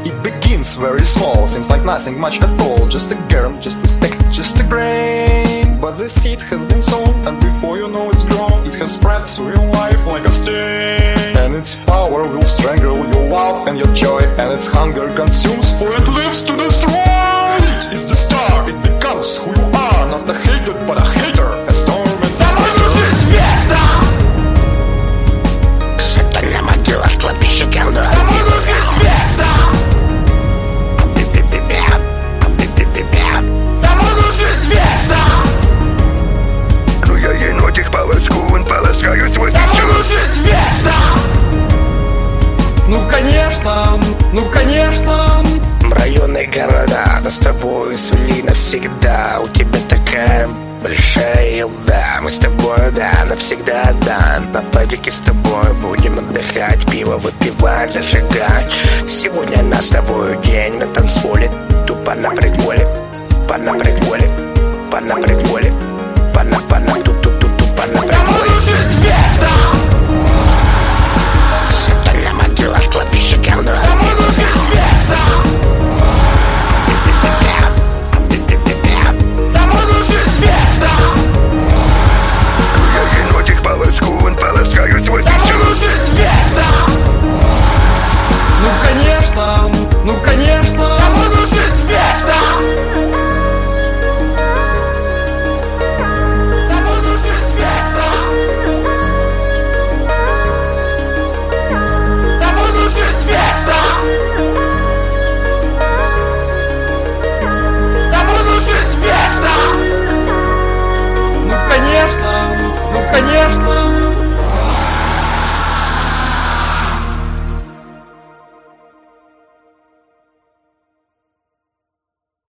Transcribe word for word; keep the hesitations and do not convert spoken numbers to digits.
It begins very small, seems like nothing much at all. Just a germ, just a speck, just a grain. But the seed has been sown, and before you know it's grown, it has spread through your life like a stain. And its power will strangle your love and your joy, and its hunger consumes, for it lives to destroy. It is the star, it becomes who you are. Not a hated, but a hater, a storm and the Сатана могила, кладбище говно. Ну я енотик полоску, он полоскаю свой песок. Ну конечно, ну конечно. Районы города, но с тобой свели навсегда. У тебя такая большая елда. Мы с тобой, да, навсегда, да. На падике с тобой будем отдыхать, пиво выпивать, зажигать. Сегодня нас с тобой день на танцполе, тупо на приколе.